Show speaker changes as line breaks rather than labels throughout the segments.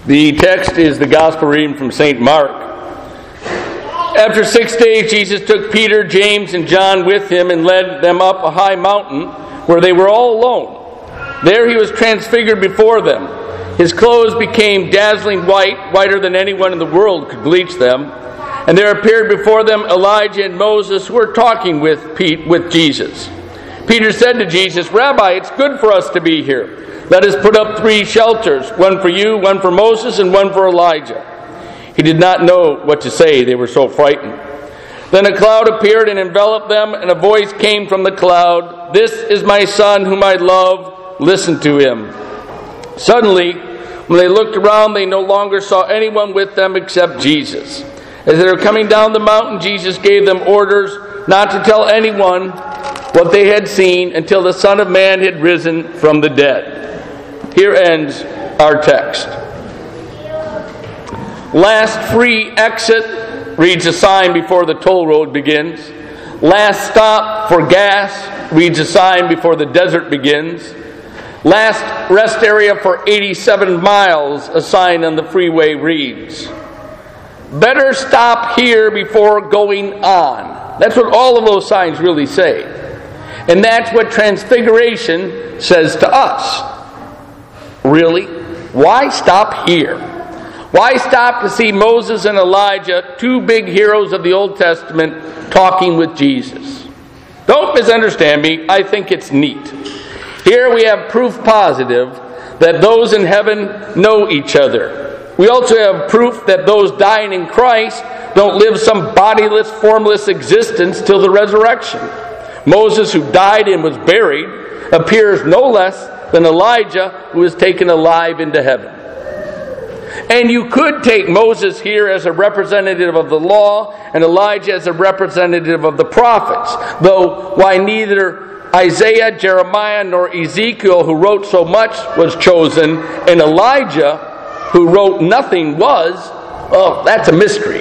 The text is the Gospel reading from St. Mark. After 6 days, Jesus took Peter, James, and John with him and led them up a high mountain where they were all alone. There he was transfigured before them. His clothes became dazzling white, whiter than anyone in the world could bleach them. And there appeared before them Elijah and Moses, who were talking with Jesus. Peter said to Jesus, "Rabbi, it's good for us to be here. Let us put up 3 shelters, one for you, one for Moses, and one for Elijah." He did not know what to say. They were so frightened. Then a cloud appeared and enveloped them, and a voice came from the cloud, "This is my Son whom I love. Listen to him." Suddenly, when they looked around, they no longer saw anyone with them except Jesus. As they were coming down the mountain, Jesus gave them orders not to tell anyone what they had seen until the Son of Man had risen from the dead. Here ends our text. Last free exit reads a sign before the toll road begins. Last stop for gas reads a sign before the desert begins. Last rest area for 87 miles, a sign on the freeway reads. Better stop here before going on. That's what all of those signs really say. And that's what Transfiguration says to us. Really? Why stop here? Why stop to see Moses and Elijah, 2 big heroes of the Old Testament, talking with Jesus? Don't misunderstand me. I think it's neat. Here we have proof positive that those in heaven know each other. We also have proof that those dying in Christ don't live some bodiless, formless existence till the resurrection. Moses, who died and was buried, appears no less than Elijah, who was taken alive into heaven. And you could take Moses here as a representative of the law and Elijah as a representative of the prophets, though why neither Isaiah, Jeremiah, nor Ezekiel, who wrote so much, was chosen, and Elijah, who wrote nothing, was, that's a mystery.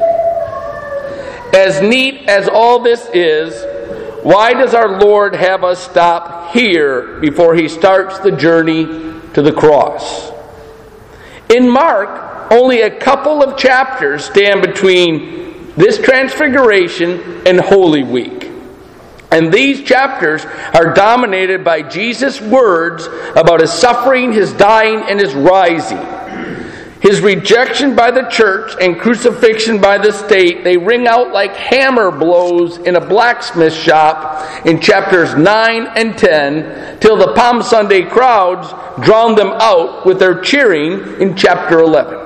As neat as all this is, why does our Lord have us stop here before he starts the journey to the cross? In Mark, only a couple of chapters stand between this Transfiguration and Holy Week. And these chapters are dominated by Jesus' words about his suffering, his dying, and his rising. His rejection by the church and crucifixion by the state, they ring out like hammer blows in a blacksmith shop in chapters 9 and 10, till the Palm Sunday crowds drown them out with their cheering in chapter 11.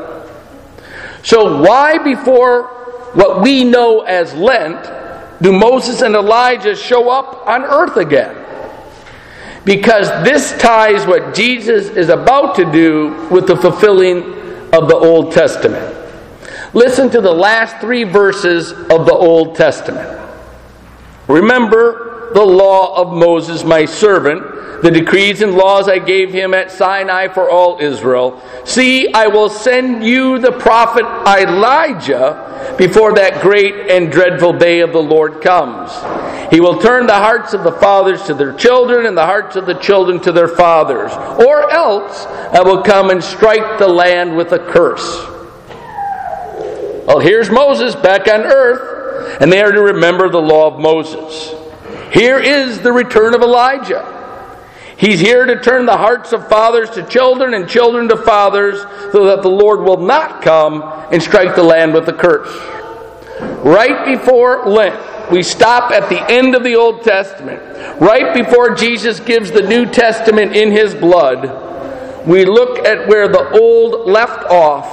So why before what we know as Lent do Moses and Elijah show up on earth again? Because this ties what Jesus is about to do with the fulfilling of the Old Testament. Listen to the last 3 verses of the Old Testament. "Remember the law of Moses my servant, the decrees and laws I gave him at Sinai for all Israel. See, I will send you the prophet Elijah before that great and dreadful day of the Lord comes. He will turn the hearts of the fathers to their children and the hearts of the children to their fathers. Or else I will come and strike the land with a curse." Well, here's Moses back on earth, and they are to remember the law of Moses. Here is the return of Elijah. He's here to turn the hearts of fathers to children and children to fathers, so that the Lord will not come and strike the land with a curse. Right before Lent, we stop at the end of the Old Testament. Right before Jesus gives the New Testament in his blood, we look at where the Old left off,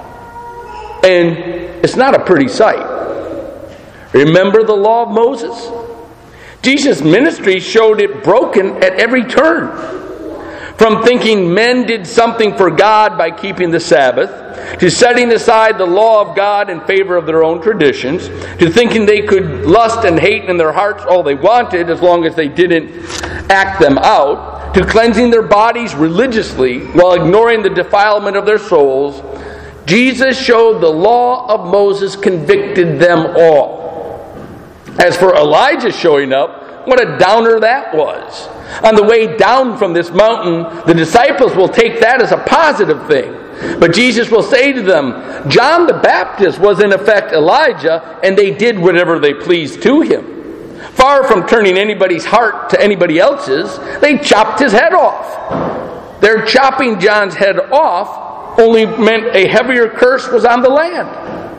and it's not a pretty sight. Remember the law of Moses? Jesus' ministry showed it broken at every turn. From thinking men did something for God by keeping the Sabbath, to setting aside the law of God in favor of their own traditions, to thinking they could lust and hate in their hearts all they wanted as long as they didn't act them out, to cleansing their bodies religiously while ignoring the defilement of their souls, Jesus showed the law of Moses convicted them all. As for Elijah showing up, what a downer that was. On the way down from this mountain, the disciples will take that as a positive thing. But Jesus will say to them, John the Baptist was in effect Elijah, and they did whatever they pleased to him. Far from turning anybody's heart to anybody else's, they chopped his head off. Their chopping John's head off only meant a heavier curse was on the land.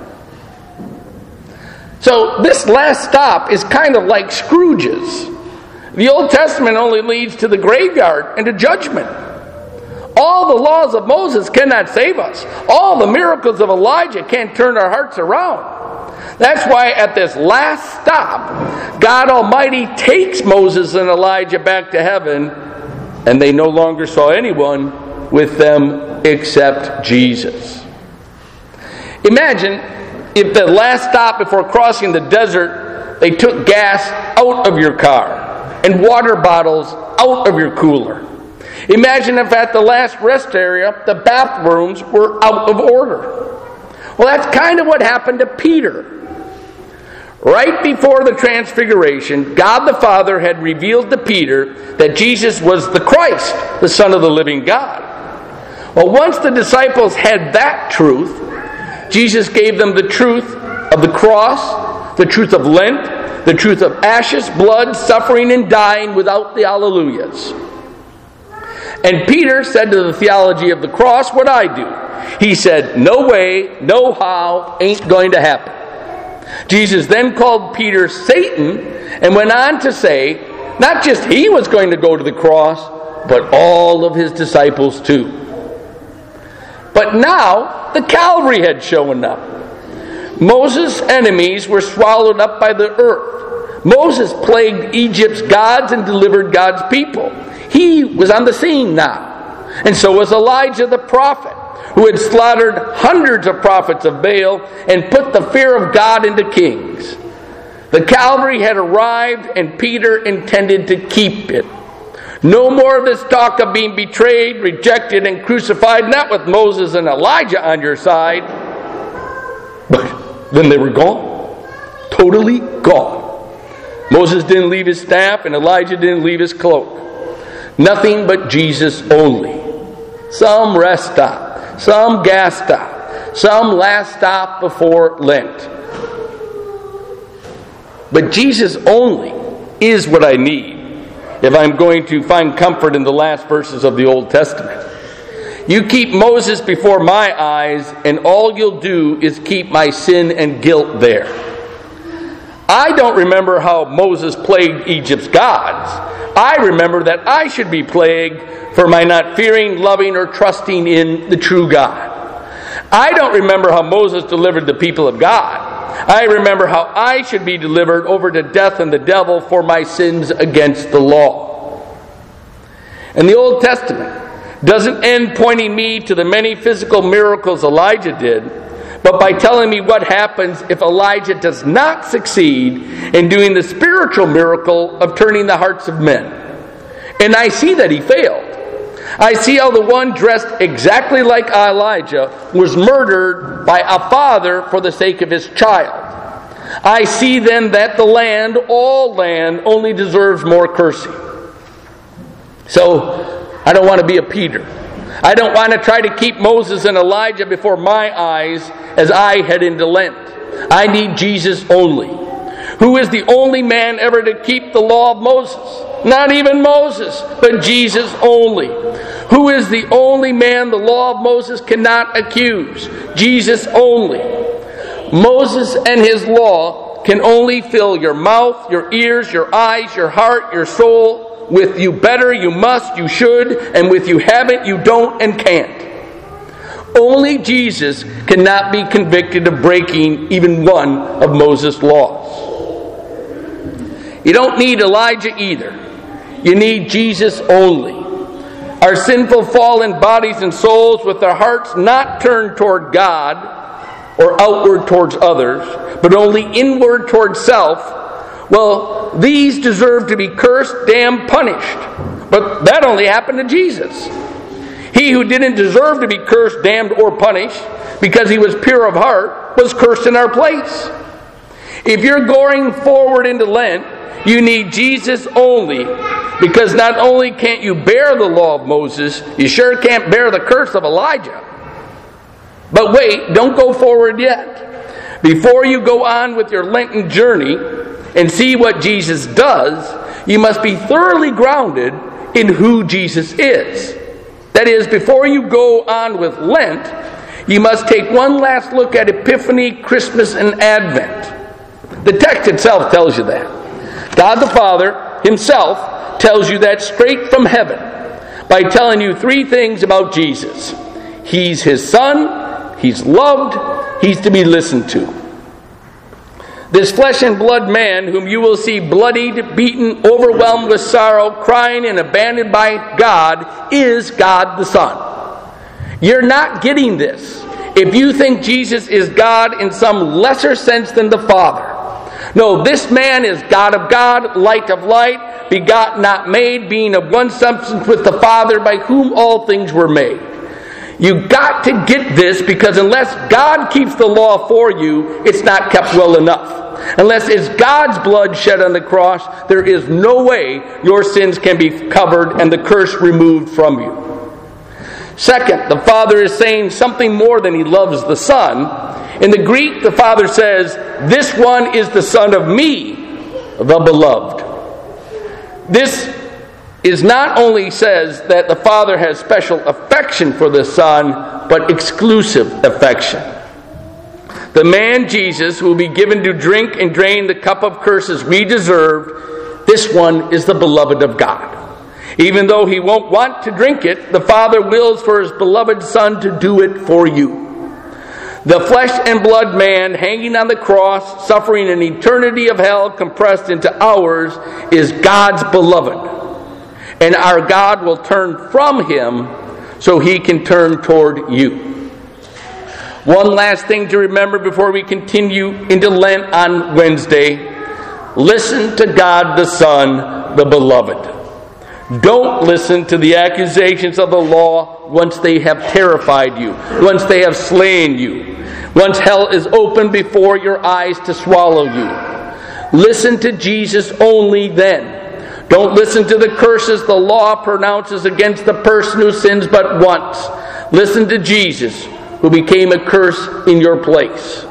So this last stop is kind of like Scrooge's. The Old Testament only leads to the graveyard and to judgment. All the laws of Moses cannot save us. All the miracles of Elijah can't turn our hearts around. That's why at this last stop, God Almighty takes Moses and Elijah back to heaven, and they no longer saw anyone with them except Jesus. Imagine if the last stop before crossing the desert, they took gas out of your car and water bottles out of your cooler. Imagine if at the last rest area, the bathrooms were out of order. Well, that's kind of what happened to Peter. Right before the Transfiguration, God the Father had revealed to Peter that Jesus was the Christ, the Son of the living God. Well, once the disciples had that truth, Jesus gave them the truth of the cross, the truth of Lent, the truth of ashes, blood, suffering, and dying without the hallelujahs. And Peter said to the theology of the cross what I do. He said, no way, no how, ain't going to happen. Jesus then called Peter Satan and went on to say, not just he was going to go to the cross, but all of his disciples too. But now, the Calvary had shown up. Moses' enemies were swallowed up by the earth. Moses plagued Egypt's gods and delivered God's people. He was on the scene now. And so was Elijah the prophet, who had slaughtered hundreds of prophets of Baal and put the fear of God into kings. The Calvary had arrived, and Peter intended to keep it. No more of this talk of being betrayed, rejected, and crucified, not with Moses and Elijah on your side. But then they were gone. Totally gone. Moses didn't leave his staff, and Elijah didn't leave his cloak. Nothing but Jesus only. Some rest stop, some gas stop, some last stop before Lent. But Jesus only is what I need if I'm going to find comfort in the last verses of the Old Testament. You keep Moses before my eyes, and all you'll do is keep my sin and guilt there. I don't remember how Moses plagued Egypt's gods. I remember that I should be plagued for my not fearing, loving, or trusting in the true God. I don't remember how Moses delivered the people of God. I remember how I should be delivered over to death and the devil for my sins against the law. And the Old Testament doesn't end pointing me to the many physical miracles Elijah did, but by telling me what happens if Elijah does not succeed in doing the spiritual miracle of turning the hearts of men. And I see that he failed. I see how the one dressed exactly like Elijah was murdered by a father for the sake of his child. I see then that the land, all land, only deserves more cursing. So, I don't want to be a Peter. I don't want to try to keep Moses and Elijah before my eyes as I head into Lent. I need Jesus only. Who is the only man ever to keep the law of Moses? Not even Moses, but Jesus only. Who is the only man the law of Moses cannot accuse? Jesus only. Moses and his law can only fill your mouth, your ears, your eyes, your heart, your soul. With you better, you must, you should, and with you haven't, you don't and can't. Only Jesus cannot be convicted of breaking even one of Moses' laws. You don't need Elijah either. You need Jesus only. Our sinful fallen bodies and souls with their hearts not turned toward God or outward towards others, but only inward toward self, well, these deserve to be cursed, damned, punished. But that only happened to Jesus. He who didn't deserve to be cursed, damned, or punished because he was pure of heart was cursed in our place. If you're going forward into Lent, you need Jesus only, because not only can't you bear the law of Moses, you sure can't bear the curse of Elijah. But wait, don't go forward yet. Before you go on with your Lenten journey and see what Jesus does, you must be thoroughly grounded in who Jesus is. That is, before you go on with Lent, you must take one last look at Epiphany, Christmas, and Advent. The text itself tells you that. God the Father himself tells you that straight from heaven by telling you three things about Jesus. He's his Son, he's loved, he's to be listened to. This flesh and blood man, whom you will see bloodied, beaten, overwhelmed with sorrow, crying and abandoned by God, is God the Son. You're not getting this if you think Jesus is God in some lesser sense than the Father. No, this man is God of God, light of light, begotten, not made, being of one substance with the Father, by whom all things were made. You've got to get this, because unless God keeps the law for you, it's not kept well enough. Unless it's God's blood shed on the cross, there is no way your sins can be covered and the curse removed from you. Second, the Father is saying something more than he loves the Son. In the Greek, the Father says, "This one is the Son of me, the beloved." This is not only says that the Father has special affection for the Son, but exclusive affection. The man Jesus, who will be given to drink and drain the cup of curses we deserved, this one is the beloved of God. Even though he won't want to drink it, the Father wills for his beloved Son to do it for you. The flesh and blood man hanging on the cross, suffering an eternity of hell compressed into hours, is God's beloved. And our God will turn from him so he can turn toward you. One last thing to remember before we continue into Lent on Wednesday. Listen to God the Son, the beloved. Don't listen to the accusations of the law once they have terrified you, once they have slain you, once hell is open before your eyes to swallow you. Listen to Jesus only then. Don't listen to the curses the law pronounces against the person who sins but once. Listen to Jesus, who became a curse in your place.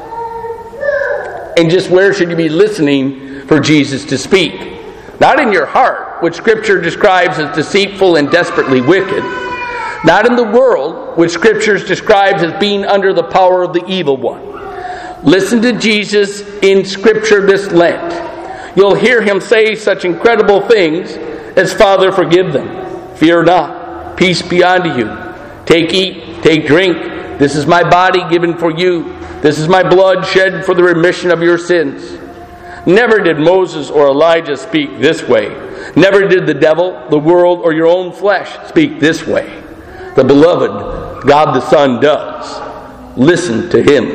And just where should you be listening for Jesus to speak? Not in your heart, which Scripture describes as deceitful and desperately wicked. Not in the world, which Scripture describes as being under the power of the evil one. Listen to Jesus in Scripture this Lent. You'll hear him say such incredible things as, "Father, forgive them. Fear not. Peace be unto you. Take, eat, take, drink. This is my body given for you. This is my blood shed for the remission of your sins." Never did Moses or Elijah speak this way. Never did the devil, the world, or your own flesh speak this way. The beloved, God the Son, does. Listen to him.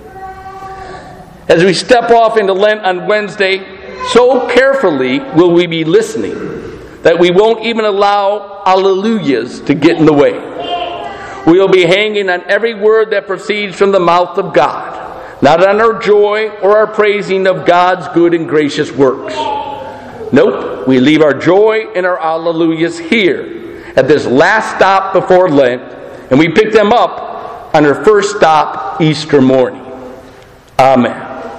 As we step off into Lent on Wednesday, so carefully will we be listening that we won't even allow alleluias to get in the way. We will be hanging on every word that proceeds from the mouth of God, not on our joy or our praising of God's good and gracious works. Nope, we leave our joy and our alleluias here at this last stop before Lent, and we pick them up on our first stop Easter morning. Amen.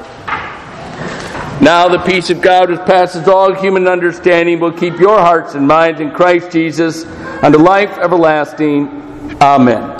Now the peace of God, which passes all human understanding, will keep your hearts and minds in Christ Jesus unto life everlasting. Amen.